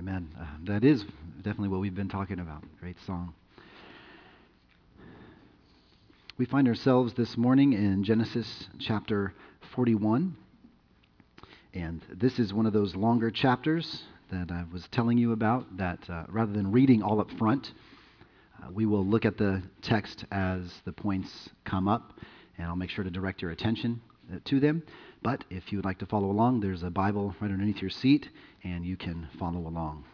Amen. That is definitely what we've been talking about. Great song. We find ourselves this morning in Genesis chapter 41. And this is one of those longer chapters that I was telling you about that rather than reading all up front, we will look at the text as the points come up, and I'll make sure to direct your attention to them. But if you would like to follow along, there's a Bible right underneath your seat, and you can follow along.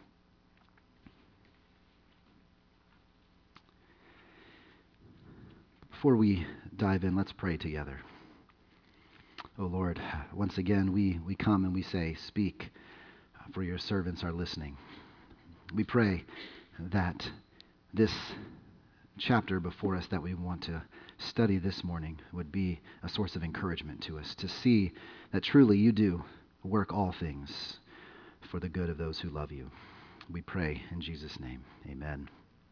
Before we dive in, let's pray together. Oh Lord, once again, we come and we say, speak, for your servants are listening. We pray that this chapter before us that we want to study this morning would be a source of encouragement to us, to see that truly you do work all things for the good of those who love you. We pray in Jesus' name. Amen.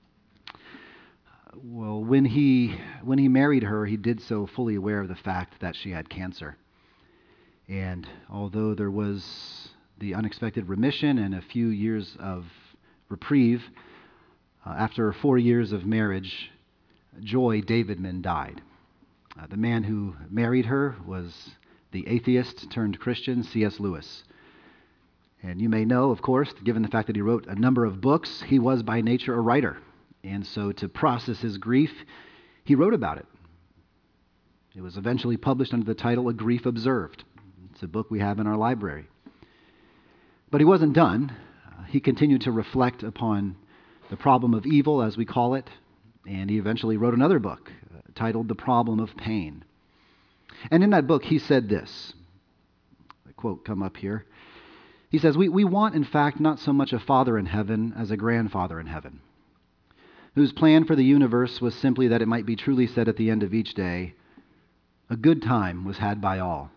Well, when he married her, he did so fully aware of the fact that she had cancer. And although there was the unexpected remission and a few years of reprieve, after 4 years of marriage, Joy Davidman died. The man who married her was the atheist turned Christian C.S. Lewis. And you may know, of course, given the fact that he wrote a number of books, he was by nature a writer. And so to process his grief, he wrote about it. It was eventually published under the title A Grief Observed. It's a book we have in our library. But he wasn't done. He continued to reflect upon the problem of evil, as we call it, and he eventually wrote another book titled The Problem of Pain. And in that book, he said this, a quote come up here. He says, we want, in fact, not so much a father in heaven as a grandfather in heaven, whose plan for the universe was simply that it might be truly said at the end of each day, a good time was had by all.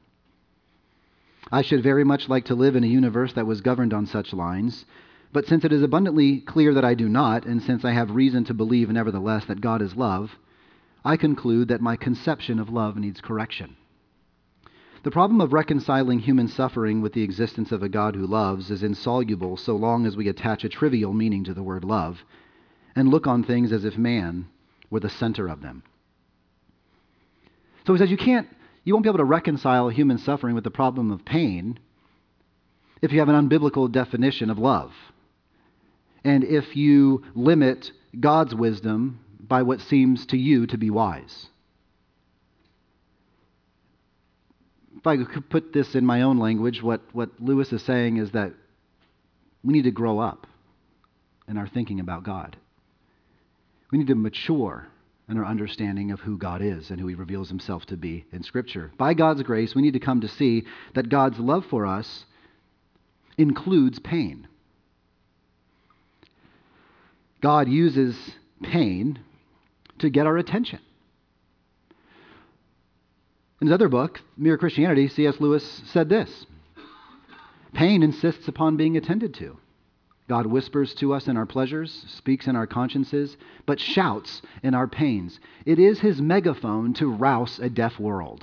I should very much like to live in a universe that was governed on such lines, but since it is abundantly clear that I do not, and since I have reason to believe nevertheless that God is love, I conclude that my conception of love needs correction. The problem of reconciling human suffering with the existence of a God who loves is insoluble so long as we attach a trivial meaning to the word love and look on things as if man were the center of them. So he says you won't be able to reconcile human suffering with the problem of pain if you have an unbiblical definition of love, and if you limit God's wisdom by what seems to you to be wise. If I could put this in my own language, what Lewis is saying is that we need to grow up in our thinking about God. We need to mature in our understanding of who God is and who he reveals himself to be in Scripture. By God's grace, we need to come to see that God's love for us includes pain. God uses pain to get our attention. In his other book, Mere Christianity, C.S. Lewis said this: pain insists upon being attended to. God whispers to us in our pleasures, speaks in our consciences, but shouts in our pains. It is his megaphone to rouse a deaf world.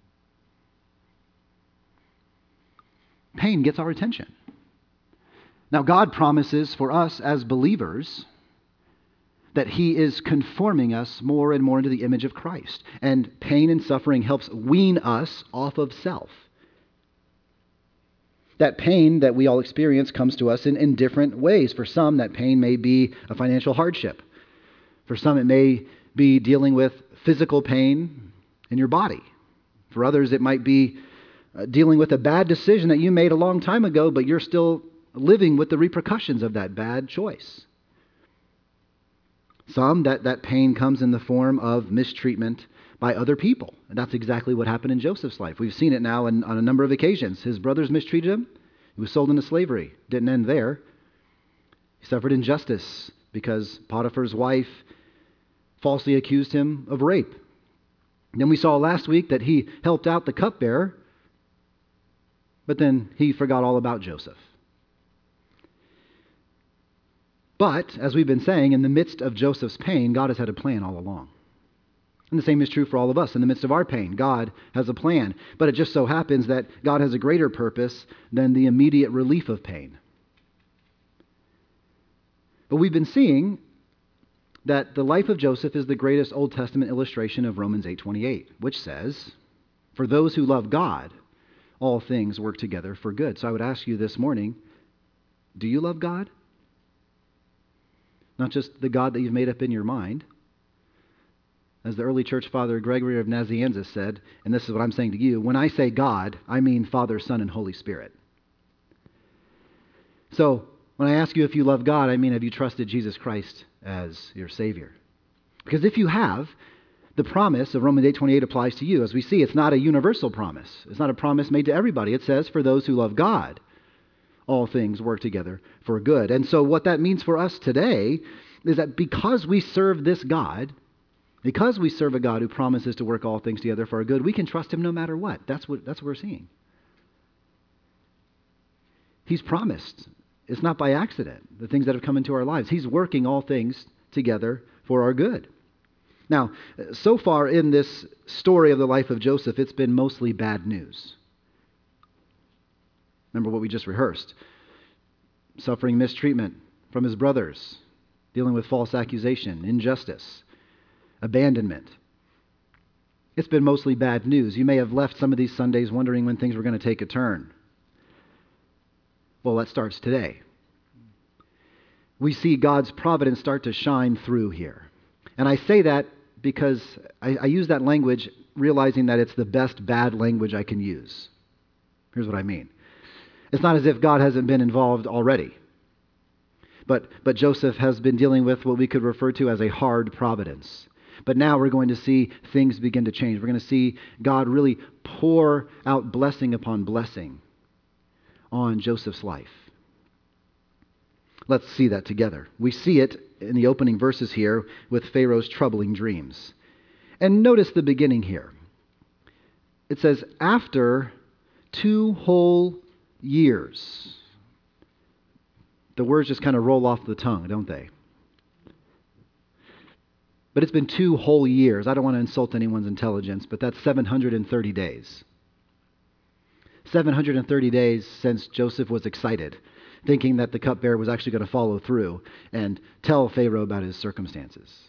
Pain gets our attention. Now, God promises for us as believers that he is conforming us more and more into the image of Christ. And pain and suffering helps wean us off of self. That pain that we all experience comes to us in different ways. For some, that pain may be a financial hardship. For some, it may be dealing with physical pain in your body. For others, it might be dealing with a bad decision that you made a long time ago, but you're still living with the repercussions of that bad choice. Some, that pain comes in the form of mistreatment by other people. And that's exactly what happened in Joseph's life. We've seen it now on a number of occasions. His brothers mistreated him. He was sold into slavery. Didn't end there. He suffered injustice because Potiphar's wife falsely accused him of rape. Then we saw last week that he helped out the cupbearer, but then he forgot all about Joseph. But, as we've been saying, in the midst of Joseph's pain, God has had a plan all along. And the same is true for all of us. In the midst of our pain, God has a plan. But it just so happens that God has a greater purpose than the immediate relief of pain. But we've been seeing that the life of Joseph is the greatest Old Testament illustration of Romans 8:28, which says, "For those who love God, all things work together for good." So I would ask you this morning, do you love God? Not just the God that you've made up in your mind. As the early church father Gregory of Nazianzus said, and this is what I'm saying to you, when I say God, I mean Father, Son, and Holy Spirit. So when I ask you if you love God, I mean, have you trusted Jesus Christ as your Savior? Because if you have, the promise of Romans 8:28 applies to you. As we see, it's not a universal promise. It's not a promise made to everybody. It says, for those who love God, all things work together for good. And so what that means for us today is that because we serve this God, because we serve a God who promises to work all things together for our good, we can trust him no matter what. That's what we're seeing. He's promised. It's not by accident, the things that have come into our lives. He's working all things together for our good. Now, so far in this story of the life of Joseph, it's been mostly bad news. Remember what we just rehearsed. Suffering mistreatment from his brothers, dealing with false accusation, injustice, abandonment. It's been mostly bad news. You may have left some of these Sundays wondering when things were going to take a turn. Well, that starts today. We see God's providence start to shine through here. And I say that because I use that language realizing that it's the best bad language I can use. Here's what I mean. It's not as if God hasn't been involved already. But Joseph has been dealing with what we could refer to as a hard providence. But now we're going to see things begin to change. We're going to see God really pour out blessing upon blessing on Joseph's life. Let's see that together. We see it in the opening verses here with Pharaoh's troubling dreams. And notice the beginning here. It says, after 2 whole years. The words just kind of roll off the tongue, don't they? But it's been 2 whole years. I don't want to insult anyone's intelligence, but that's 730 days. 730 days since Joseph was excited, thinking that the cupbearer was actually going to follow through and tell Pharaoh about his circumstances.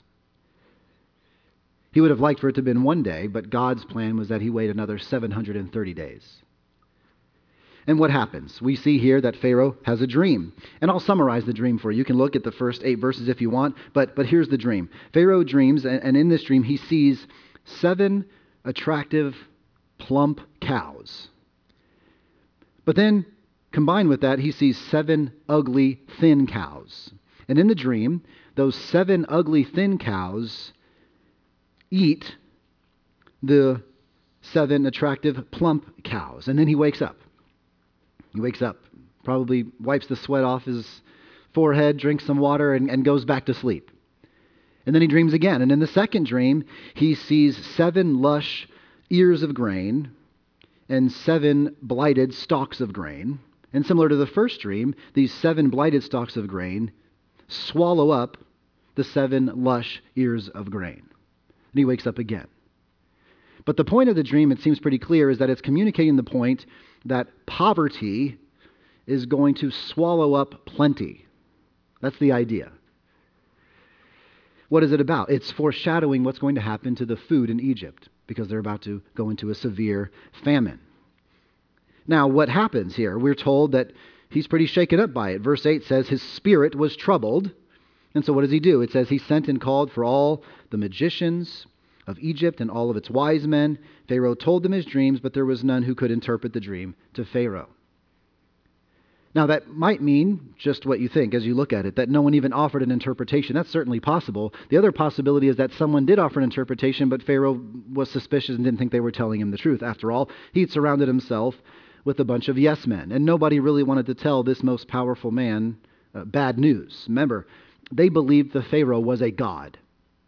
He would have liked for it to have been 1 day, but God's plan was that he wait another 730 days. And what happens? We see here that Pharaoh has a dream. And I'll summarize the dream for you. You can look at the first 8 verses if you want, but here's the dream. Pharaoh dreams, and in this dream he sees 7 attractive, plump cows. But then, combined with that, he sees 7 ugly, thin cows. And in the dream, those 7 ugly, thin cows eat the 7 attractive, plump cows. And then he wakes up. He wakes up, probably wipes the sweat off his forehead, drinks some water, and goes back to sleep. And then he dreams again. And in the second dream, he sees 7 lush ears of grain and 7 blighted stalks of grain. And similar to the first dream, these 7 blighted stalks of grain swallow up the 7 lush ears of grain. And he wakes up again. But the point of the dream, it seems pretty clear, is that it's communicating the point that poverty is going to swallow up plenty. That's the idea. What is it about? It's foreshadowing what's going to happen to the food in Egypt, because they're about to go into a severe famine. Now, what happens here? We're told that he's pretty shaken up by it. Verse 8 says his spirit was troubled. And so what does he do? It says he sent and called for all the magicians of Egypt and all of its wise men. Pharaoh told them his dreams, but there was none who could interpret the dream to Pharaoh. Now, that might mean just what you think as you look at it, that no one even offered an interpretation. That's certainly possible. The other possibility is that someone did offer an interpretation, but Pharaoh was suspicious and didn't think they were telling him the truth. After all, he'd surrounded himself with a bunch of yes men, and nobody really wanted to tell this most powerful man bad news. Remember, they believed the Pharaoh was a god.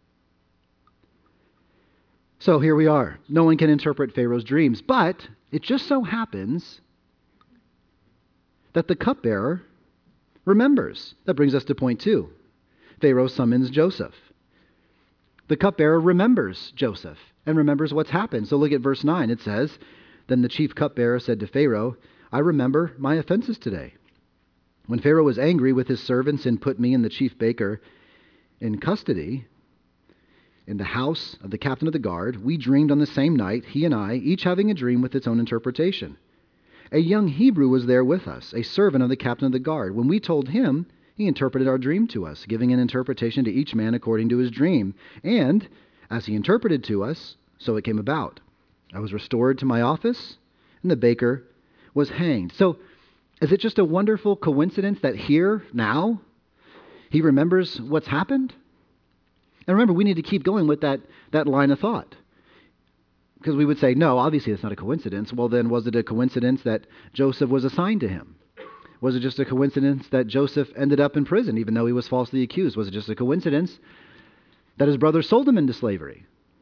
So here we are. No one can interpret Pharaoh's dreams, but it just so happens that the cupbearer remembers. That brings us to point 2. Pharaoh summons Joseph. The cupbearer remembers Joseph and remembers what's happened. So look at verse 9. It says, then the chief cupbearer said to Pharaoh, I remember my offenses today. When Pharaoh was angry with his servants and put me and the chief baker in custody in the house of the captain of the guard, we dreamed on the same night, he and I, each having a dream with its own interpretation. A young Hebrew was there with us, a servant of the captain of the guard. When we told him, he interpreted our dream to us, giving an interpretation to each man according to his dream. And as he interpreted to us, so it came about. I was restored to my office, and the baker was hanged. So, is it just a wonderful coincidence that here, now, he remembers what's happened? And remember, we need to keep going with that line of thought. Because we would say, no, obviously it's not a coincidence. Well, then, was it a coincidence that Joseph was assigned to him? Was it just a coincidence that Joseph ended up in prison, even though he was falsely accused? Was it just a coincidence that his brothers sold him into slavery?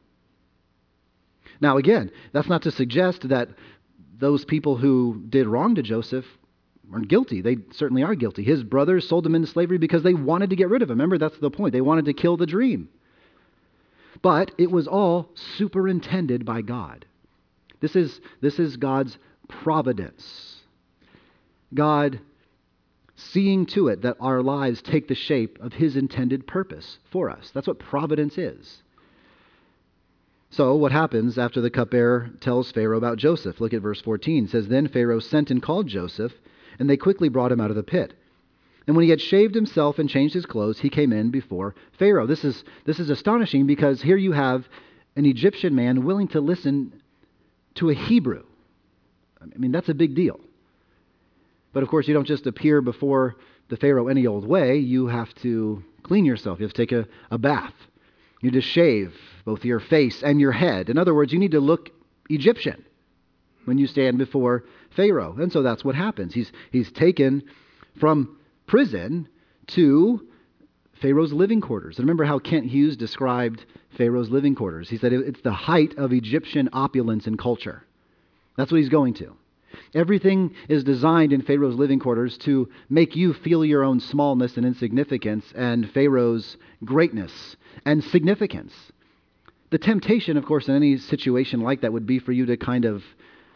Now, again, that's not to suggest that those people who did wrong to Joseph aren't guilty. They certainly are guilty. His brothers sold him into slavery because they wanted to get rid of him. Remember, that's the point. They wanted to kill the dream. But it was all superintended by God. This is God's providence. God seeing to it that our lives take the shape of his intended purpose for us. That's what providence is. So what happens after the cupbearer tells Pharaoh about Joseph? Look at verse 14. It says, Then Pharaoh sent and called Joseph, and they quickly brought him out of the pit. And when he had shaved himself and changed his clothes, he came in before Pharaoh. This is astonishing because here you have an Egyptian man willing to listen to a Hebrew. I mean, that's a big deal. But of course, you don't just appear before the Pharaoh any old way. You have to clean yourself. You have to take a bath. You just shave both your face and your head. In other words, you need to look Egyptian when you stand before Pharaoh. And so that's what happens. He's taken from prison to Pharaoh's living quarters. And remember how Kent Hughes described Pharaoh's living quarters. He said it's the height of Egyptian opulence and culture. That's what he's going to. Everything is designed in Pharaoh's living quarters to make you feel your own smallness and insignificance and Pharaoh's greatness and significance. The temptation, of course, in any situation like that would be for you to kind of,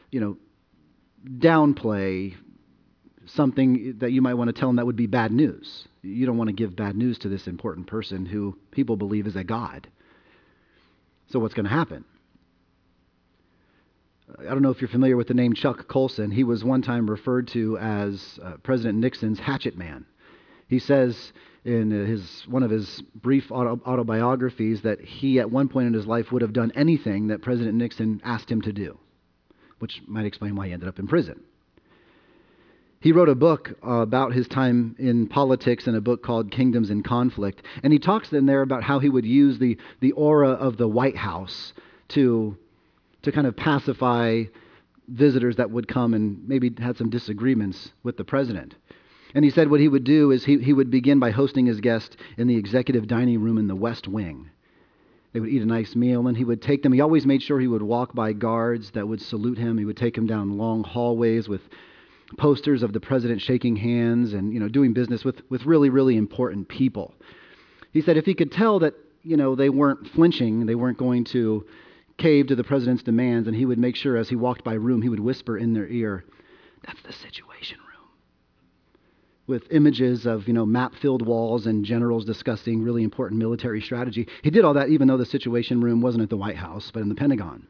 downplay something that you might want to tell them that would be bad news. You don't want to give bad news to this important person who people believe is a god. So what's going to happen? I don't know if you're familiar with the name Chuck Colson. He was one time referred to as President Nixon's hatchet man. He says in one of his brief autobiographies that he at one point in his life would have done anything that President Nixon asked him to do, which might explain why he ended up in prison. He wrote a book about his time in politics in a book called Kingdoms in Conflict. And he talks in there about how he would use the aura of the White House to kind of pacify visitors that would come and maybe had some disagreements with the president. And he said what he would do is he would begin by hosting his guest in the executive dining room in the West Wing. They would eat a nice meal, and he would take them. He always made sure he would walk by guards that would salute him. He would take them down long hallways with posters of the president shaking hands and, doing business with really, really important people. He said if he could tell that, they weren't flinching, they weren't going to cave to the president's demands, and he would make sure as he walked by a room, he would whisper in their ear, "That's the Situation Room," with images of, map-filled walls and generals discussing really important military strategy. He did all that even though the Situation Room wasn't at the White House, but in the Pentagon.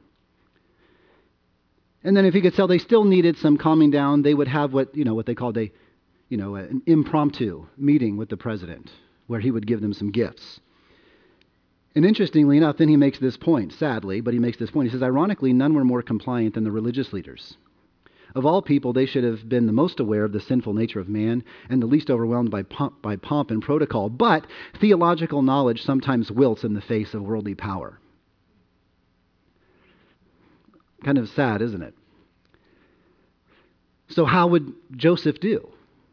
And then if he could tell they still needed some calming down, they would have what they called an impromptu meeting with the president, where he would give them some gifts. And interestingly enough, then he makes this point, sadly, but he makes this point. He says, ironically, none were more compliant than the religious leaders. Of all people, they should have been the most aware of the sinful nature of man and the least overwhelmed by pomp and protocol. But theological knowledge sometimes wilts in the face of worldly power. Kind of sad, isn't it? So how would Joseph do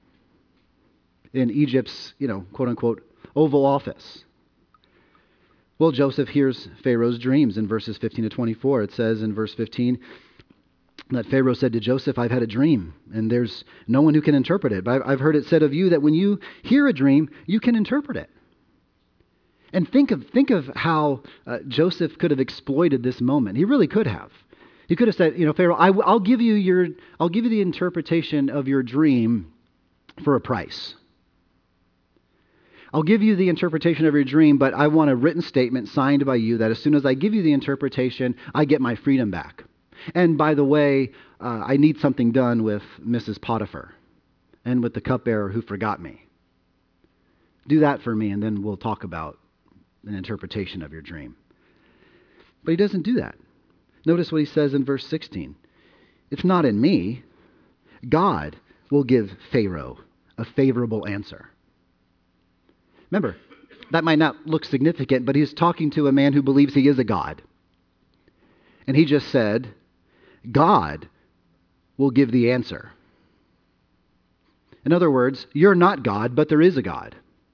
in Egypt's, quote-unquote, Oval Office? Well, Joseph hears Pharaoh's dreams in verses 15 to 24. It says in verse 15 that Pharaoh said to Joseph, "I've had a dream, and there's no one who can interpret it. But I've heard it said of you that when you hear a dream, you can interpret it." And think of how Joseph could have exploited this moment. He really could have. He could have said, Pharaoh, I'll give you the interpretation of your dream for a price. I'll give you the interpretation of your dream, but I want a written statement signed by you that as soon as I give you the interpretation, I get my freedom back. And by the way, I need something done with Mrs. Potiphar and with the cupbearer who forgot me. Do that for me, and then we'll talk about an interpretation of your dream. But he doesn't do that. Notice what he says in verse 16. It's not in me. God will give Pharaoh a favorable answer. Remember, that might not look significant, but he's talking to a man who believes he is a god. And he just said, God will give the answer. In other words, you're not God, but there is a God.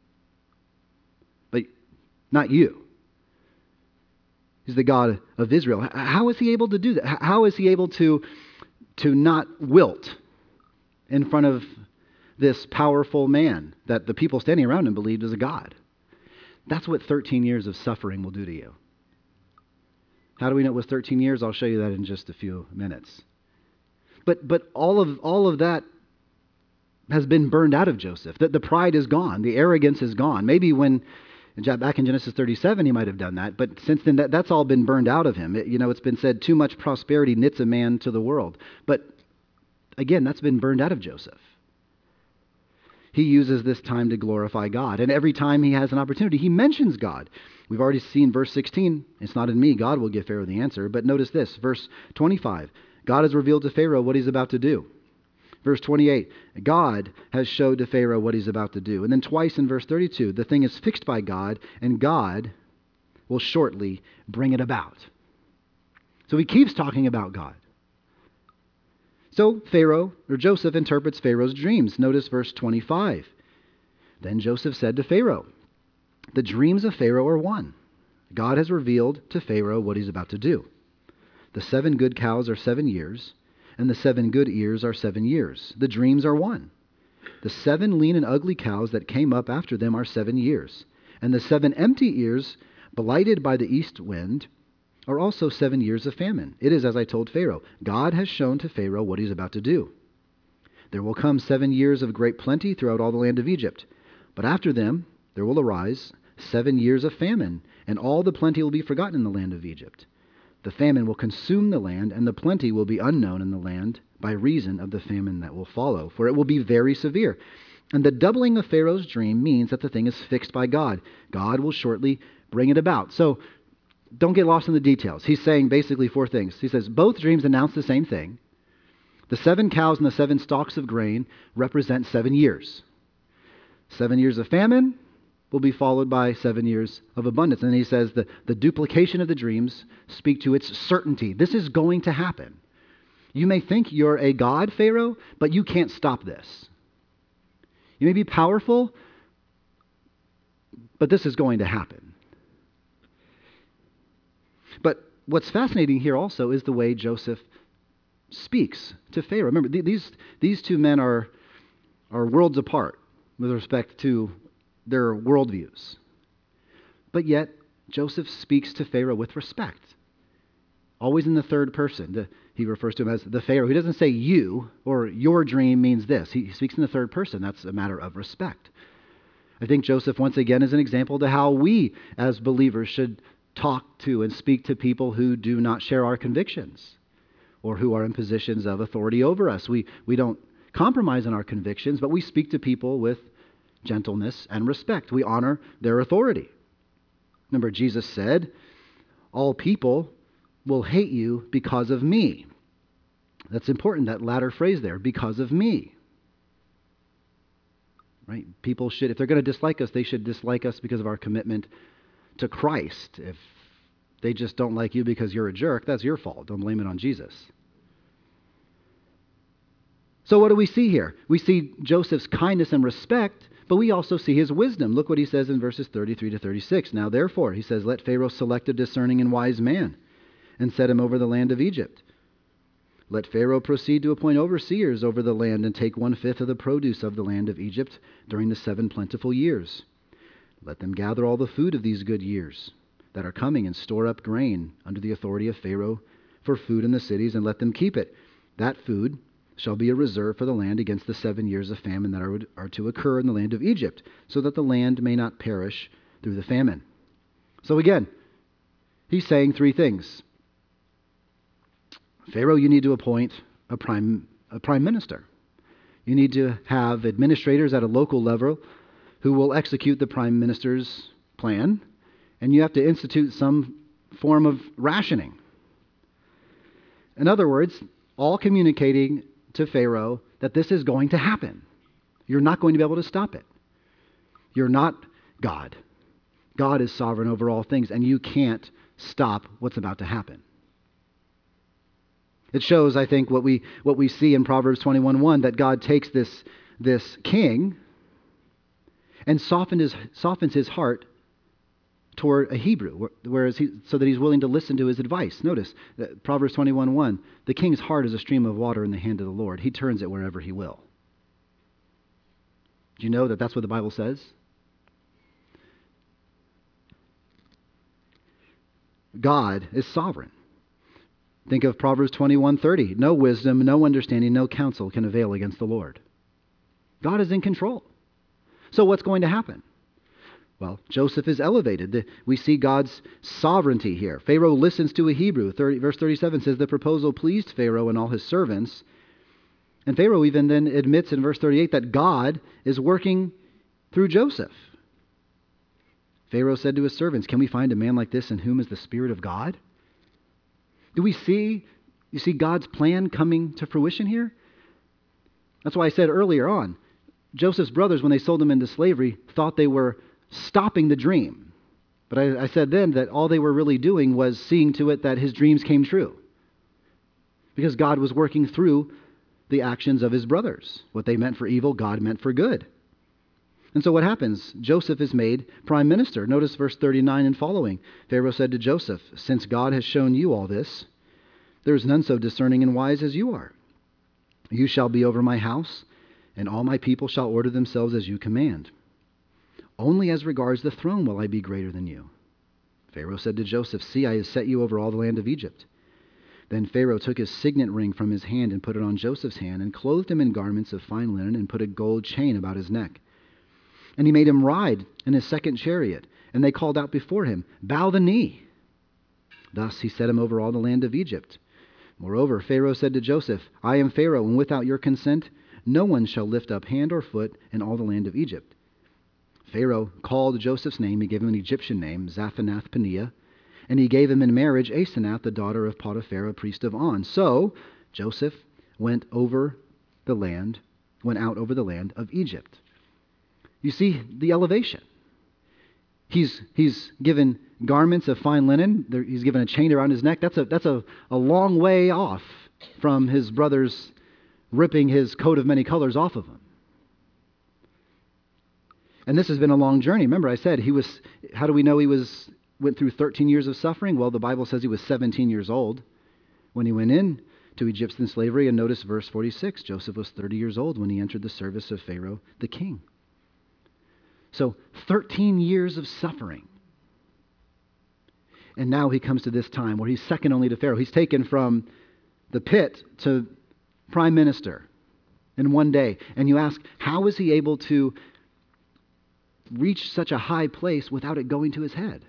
But not you. He's the God of Israel. How is he able to do that? How is he able to not wilt in front of this powerful man that the people standing around him believed was a god? That's what 13 years of suffering will do to you. How do we know it was 13 years? I'll show you that in just a few minutes. But all of that has been burned out of Joseph. The pride is gone. The arrogance is gone. Maybe back in Genesis 37, he might have done that. But since then, that's all been burned out of him. It's been said, too much prosperity knits a man to the world. But again, that's been burned out of Joseph. He uses this time to glorify God. And every time he has an opportunity, he mentions God. We've already seen verse 16. It's not in me. God will give Pharaoh the answer. But notice this, verse 25. God has revealed to Pharaoh what he's about to do. Verse 28, God has showed to Pharaoh what he's about to do. And then twice in verse 32, the thing is fixed by God, and God will shortly bring it about. So he keeps talking about God. So Joseph interprets Pharaoh's dreams. Notice verse 25. Then Joseph said to Pharaoh, the dreams of Pharaoh are one. God has revealed to Pharaoh what he's about to do. The 7 good cows are 7 years, and the 7 good ears are 7 years. The dreams are one. The 7 lean and ugly cows that came up after them are 7 years. And the 7 empty ears, blighted by the east wind, are also 7 years of famine. It is as I told Pharaoh. God has shown to Pharaoh what he's about to do. There will come 7 years of great plenty throughout all the land of Egypt. But after them there will arise 7 years of famine, and all the plenty will be forgotten in the land of Egypt. The famine will consume the land, and the plenty will be unknown in the land by reason of the famine that will follow, for it will be very severe. And the doubling of Pharaoh's dream means that the thing is fixed by God. God will shortly bring it about. So don't get lost in the details. He's saying basically 4 things. He says both dreams announce the same thing. The 7 cows and the 7 stalks of grain represent 7 years. 7 years of famine will be followed by 7 years of abundance. And then he says the duplication of the dreams speak to its certainty. This is going to happen. You may think you're a god, Pharaoh, but you can't stop this. You may be powerful, but this is going to happen. But what's fascinating here also is the way Joseph speaks to Pharaoh. Remember, these 2 men are worlds apart with respect to their worldviews. But yet, Joseph speaks to Pharaoh with respect. Always in the third person. He refers to him as the Pharaoh. He doesn't say you or your dream means this. He speaks in the third person. That's a matter of respect. I think Joseph, once again, is an example to how we as believers should talk to and speak to people who do not share our convictions or who are in positions of authority over us. We don't compromise on our convictions, but we speak to people with gentleness and respect. We honor their authority. Remember, Jesus said, all people will hate you because of me. That's important, that latter phrase there, because of me. Right? People should, if they're going to dislike us, they should dislike us because of our commitment to Christ. If they just don't like you because you're a jerk, that's your fault. Don't blame it on Jesus. So what do we see here? We see Joseph's kindness and respect, but we also see his wisdom. Look what he says in verses 33 to 36. Now therefore, he says, let Pharaoh select a discerning and wise man and set him over the land of Egypt. Let Pharaoh proceed to appoint overseers over the land and take 1/5 of the produce of the land of Egypt during the 7 plentiful years. Let them gather all the food of these good years that are coming and store up grain under the authority of Pharaoh for food in the cities, and let them keep it. That food shall be a reserve for the land against the 7 years of famine that are to occur in the land of Egypt, so that the land may not perish through the famine. So again, he's saying three things. Pharaoh, you need to appoint a prime minister. You need to have administrators at a local level who will execute the prime minister's plan, and you have to institute some form of rationing. In other words, all communicating to Pharaoh that this is going to happen. You're not going to be able to stop it. You're not God. God is sovereign over all things, and you can't stop what's about to happen. It shows, I think, what we see in Proverbs 21:1, that God takes this king and softens his heart toward a Hebrew, so that he's willing to listen to his advice. Notice Proverbs 21:1, the king's heart is a stream of water in the hand of the Lord. He turns it wherever he will. Do you know that that's what the Bible says? God is sovereign. Think of Proverbs 21:30. No wisdom, no understanding, no counsel can avail against the Lord. God is in control. So what's going to happen? Well, Joseph is elevated. We see God's sovereignty here. Pharaoh listens to a Hebrew. Verse 37 says the proposal pleased Pharaoh and all his servants. And Pharaoh even then admits in verse 38 that God is working through Joseph. Pharaoh said to his servants, "Can we find a man like this in whom is the Spirit of God?" You see God's plan coming to fruition here? That's why I said earlier on, Joseph's brothers, when they sold him into slavery, thought they were stopping the dream. But I said then that all they were really doing was seeing to it that his dreams came true. Because God was working through the actions of his brothers. What they meant for evil, God meant for good. And so what happens? Joseph is made prime minister. Notice verse 39 and following. Pharaoh said to Joseph, "Since God has shown you all this, there is none so discerning and wise as you are. You shall be over my house, and all my people shall order themselves as you command. Only as regards the throne will I be greater than you." Pharaoh said to Joseph, "See, I have set you over all the land of Egypt." Then Pharaoh took his signet ring from his hand and put it on Joseph's hand, and clothed him in garments of fine linen, and put a gold chain about his neck. And he made him ride in his second chariot, and they called out before him, "Bow the knee." Thus he set him over all the land of Egypt. Moreover, Pharaoh said to Joseph, "I am Pharaoh, and without your consent, no one shall lift up hand or foot in all the land of Egypt." Pharaoh called Joseph's name. He gave him an Egyptian name, Zaphanath-Paneah, and he gave him in marriage Asenath, the daughter of Potiphar, priest of On. So Joseph went out over the land of Egypt. You see the elevation. He's given garments of fine linen. He's given a chain around his neck. That's a long way off from his brothers ripping his coat of many colors off of him. And this has been a long journey. Remember, I said how do we know he went through 13 years of suffering? Well, the Bible says he was 17 years old when he went in to Egyptian slavery. And notice verse 46, Joseph was 30 years old when he entered the service of Pharaoh the king. So 13 years of suffering. And now he comes to this time where he's second only to Pharaoh. He's taken from the pit to prime minister in one day. And you ask, how is he able to reach such a high place without it going to his head?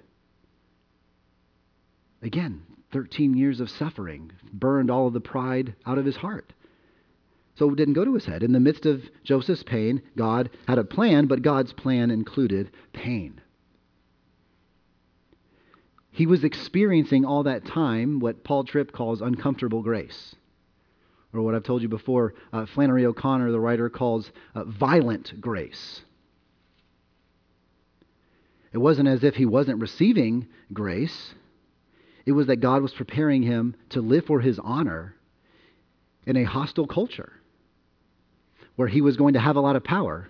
Again, 13 years of suffering burned all of the pride out of his heart. So it didn't go to his head. In the midst of Joseph's pain, God had a plan, but God's plan included pain. He was experiencing all that time what Paul Tripp calls uncomfortable grace. Or what I've told you before, Flannery O'Connor, the writer, calls violent grace. It wasn't as if he wasn't receiving grace. It was that God was preparing him to live for his honor in a hostile culture where he was going to have a lot of power,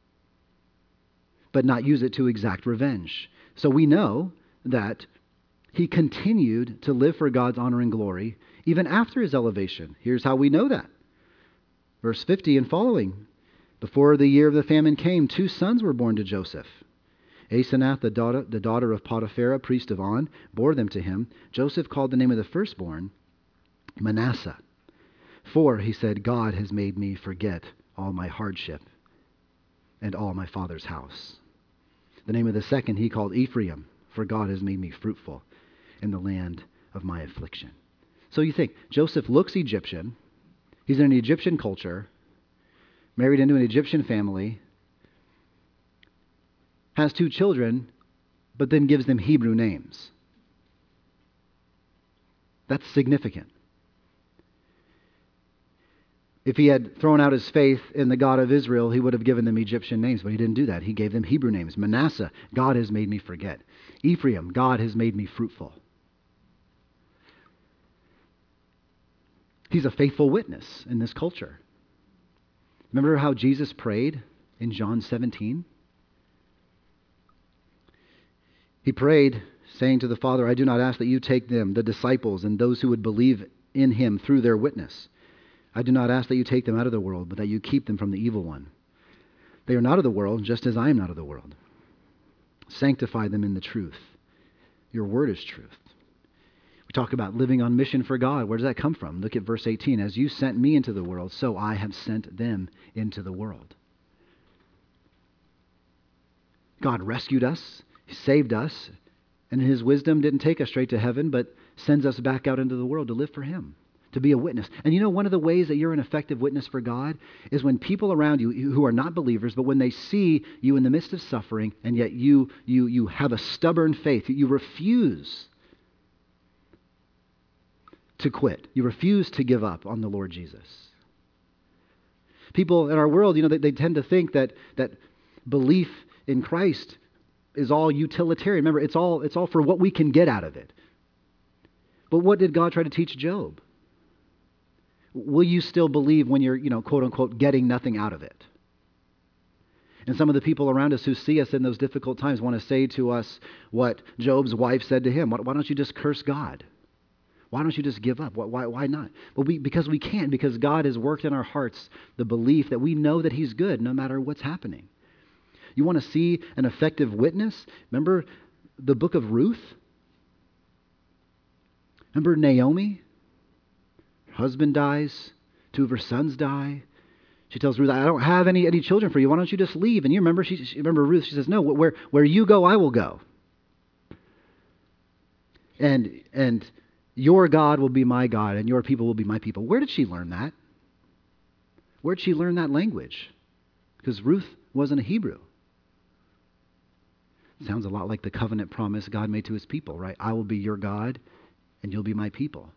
but not use it to exact revenge. So we know that he continued to live for God's honor and glory even after his elevation. Here's how we know that. Verse 50 and following. Before the year of the famine came, 2 sons were born to Joseph. Asenath, the daughter of Potiphar, priest of On, bore them to him. Joseph called the name of the firstborn Manasseh, For, he said, God has made me forget all my hardship and all my father's house. The name of the second he called Ephraim, for God has made me fruitful in the land of my affliction. So you think, Joseph looks Egyptian. He's in an Egyptian culture, married into an Egyptian family, has 2 children, but then gives them Hebrew names. That's significant. If he had thrown out his faith in the God of Israel, he would have given them Egyptian names, but he didn't do that. He gave them Hebrew names. Manasseh, God has made me forget. Ephraim, God has made me fruitful. He's a faithful witness in this culture. Remember how Jesus prayed in John 17? He prayed, saying to the Father, I do not ask that you take them, the disciples, and those who would believe in him through their witness. I do not ask that you take them out of the world, but that you keep them from the evil one. They are not of the world, just as I am not of the world. Sanctify them in the truth. Your word is truth. We talk about living on mission for God. Where does that come from? Look at verse 18. As you sent me into the world, so I have sent them into the world. God rescued us. He saved us. And in his wisdom didn't take us straight to heaven, but sends us back out into the world to live for him, to be a witness. And you know, one of the ways that you're an effective witness for God is when people around you who are not believers, but when they see you in the midst of suffering, and yet you have a stubborn faith, you refuse to quit. You refuse to give up on the Lord Jesus. People in our world, you know, they tend to think that belief in Christ is all utilitarian. Remember, it's all for what we can get out of it. But what did God try to teach Job? Will you still believe when you're, quote unquote, getting nothing out of it? And some of the people around us who see us in those difficult times want to say to us what Job's wife said to him. Why don't you just curse God? Why don't you just give up? Why not? Well, because we can't, because God has worked in our hearts the belief that we know that he's good no matter what's happening. You want to see an effective witness? Remember the book of Ruth? Remember Naomi? Her husband dies. 2 of her sons die. She tells Ruth, I don't have any children for you. Why don't you just leave? And you remember, remember Ruth, she says, no, where you go, I will go. And your God will be my God, and your people will be my people. Where did she learn that? Where did she learn that language? Because Ruth wasn't a Hebrew. Sounds a lot like the covenant promise God made to his people, right? I will be your God, and you'll be my people.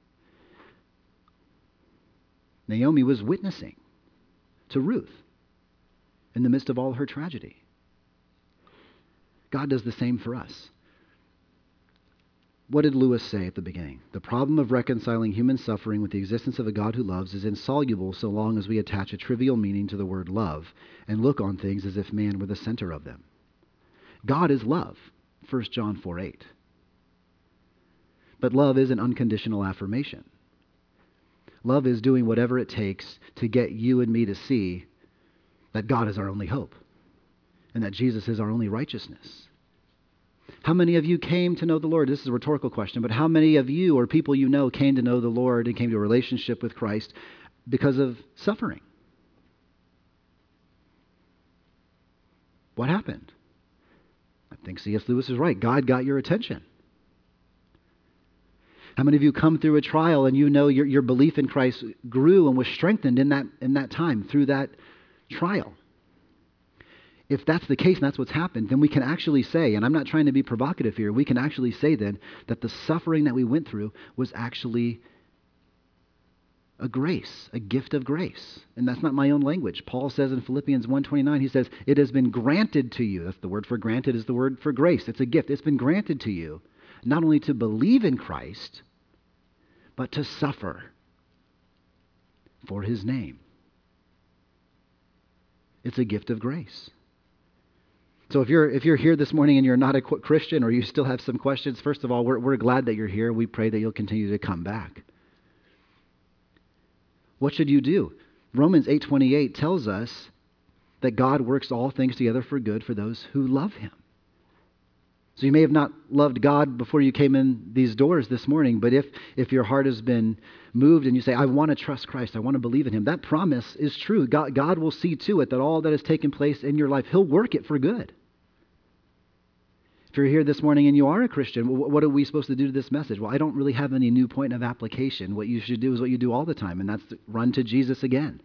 Naomi was witnessing to Ruth in the midst of all her tragedy. God does the same for us. What did Lewis say at the beginning? The problem of reconciling human suffering with the existence of a God who loves is insoluble so long as we attach a trivial meaning to the word love and look on things as if man were the center of them. God is love, 1 John 4:8. But love is an unconditional affirmation. Love is doing whatever it takes to get you and me to see that God is our only hope and that Jesus is our only righteousness. How many of you came to know the Lord? This is a rhetorical question, but how many of you or people you know came to know the Lord and came to a relationship with Christ because of suffering? What happened? I think C.S. Lewis is right. God got your attention. How many of you come through a trial and you know your belief in Christ grew and was strengthened in that time through that trial? If that's the case and that's what's happened, then we can actually say, and I'm not trying to be provocative here, we can actually say then that the suffering that we went through was actually a grace, a gift of grace. And that's not my own language. Paul says in Philippians 1:29, he says, it has been granted to you. That's the word for granted is the word for grace. It's a gift. It's been granted to you not only to believe in Christ, but to suffer for his name. It's a gift of grace. So if you're here this morning and you're not a Christian or you still have some questions, first of all, we're glad that you're here. We pray that you'll continue to come back. What should you do? Romans 8:28 tells us that God works all things together for good for those who love him. So you may have not loved God before you came in these doors this morning, but if your heart has been moved and you say, I want to trust Christ, I want to believe in him, that promise is true. God will see to it that all that has taken place in your life, he'll work it for good. If you're here this morning and you are a Christian, what are we supposed to do to this message? Well, I don't really have any new point of application. What you should do is what you do all the time, and that's to run to Jesus again.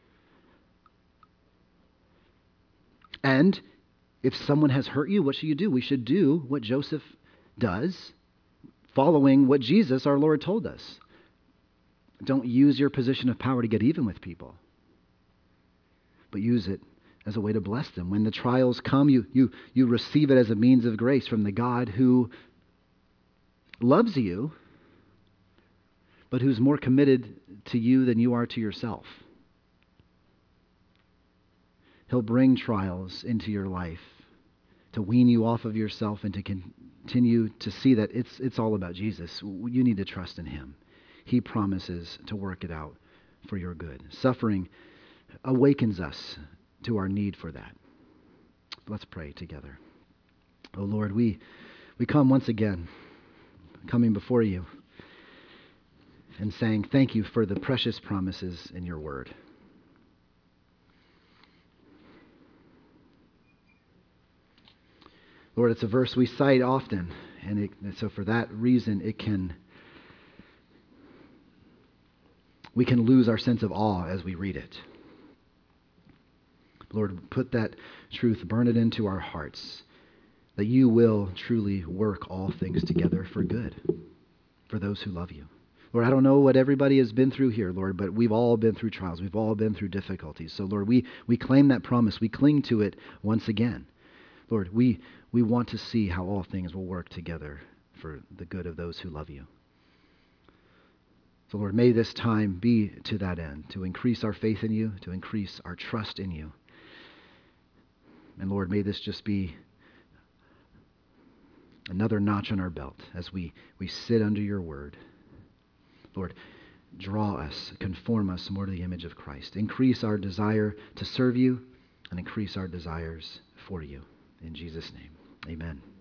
And if someone has hurt you, what should you do? We should do what Joseph does, following what Jesus, our Lord, told us. Don't use your position of power to get even with people, but use it as a way to bless them. When the trials come, you receive it as a means of grace from the God who loves you, but who's more committed to you than you are to yourself. He'll bring trials into your life to wean you off of yourself and to continue to see that it's all about Jesus. You need to trust in him. He promises to work it out for your good. Suffering awakens us to our need for that. Let's pray together. Oh Lord, we come once again, coming before you and saying thank you for the precious promises in your word. Lord, it's a verse we cite often, and so for that reason we can lose our sense of awe as we read it. Lord, put that truth, burn it into our hearts, that you will truly work all things together for good, for those who love you. Lord, I don't know what everybody has been through here, Lord, but we've all been through trials. We've all been through difficulties. So, Lord, we claim that promise. We cling to it once again. Lord, we want to see how all things will work together for the good of those who love you. So, Lord, may this time be to that end, to increase our faith in you, to increase our trust in you. And, Lord, may this just be another notch on our belt as we sit under your word. Lord, draw us, conform us more to the image of Christ. Increase our desire to serve you and increase our desires for you. In Jesus' name, amen.